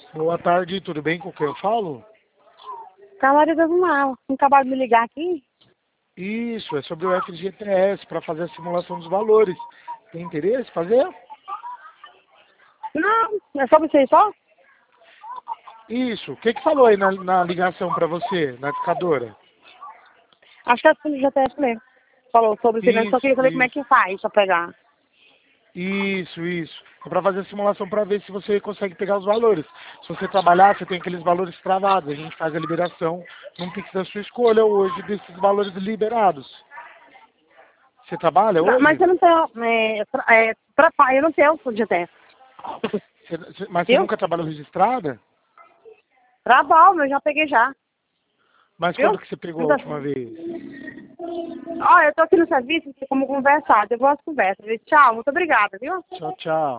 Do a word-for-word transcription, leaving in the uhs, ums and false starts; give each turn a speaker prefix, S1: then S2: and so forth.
S1: Boa tarde, tudo bem com quem eu falo?
S2: Calário das Mal. Não acabaram de me ligar aqui?
S1: Isso, é sobre o F G T S, para fazer a simulação dos valores. Tem interesse em fazer?
S2: Não, é só você só?
S1: Isso, o que que falou aí na, na ligação para você, na discadora?
S2: Acho que é assim, já até mesmo. Falou sobre o finanças, só queria
S1: Isso,
S2: saber como é
S1: isso,
S2: que faz pra pegar.
S1: isso, isso. É para fazer a simulação para ver se você consegue pegar os valores. Se você trabalhar, você tem aqueles valores travados. A gente faz a liberação num Pix da sua escolha hoje desses valores liberados. Você trabalha
S2: Não, mas
S1: hoje?
S2: eu não tenho, é, pra, é, pra, eu não tenho F G T S.
S1: Você- você- mas você
S2: Viu?
S1: nunca trabalhou registrada?
S2: Trabalho, eu já peguei já.
S1: Mas
S2: Viu?
S1: quando que você pegou
S2: Não
S1: a
S2: tá-
S1: última vez?
S2: Ó, eu tô aqui no serviço, não tem como conversar. Depois conversa. Tchau, muito obrigada, viu?
S1: Tchau, tchau.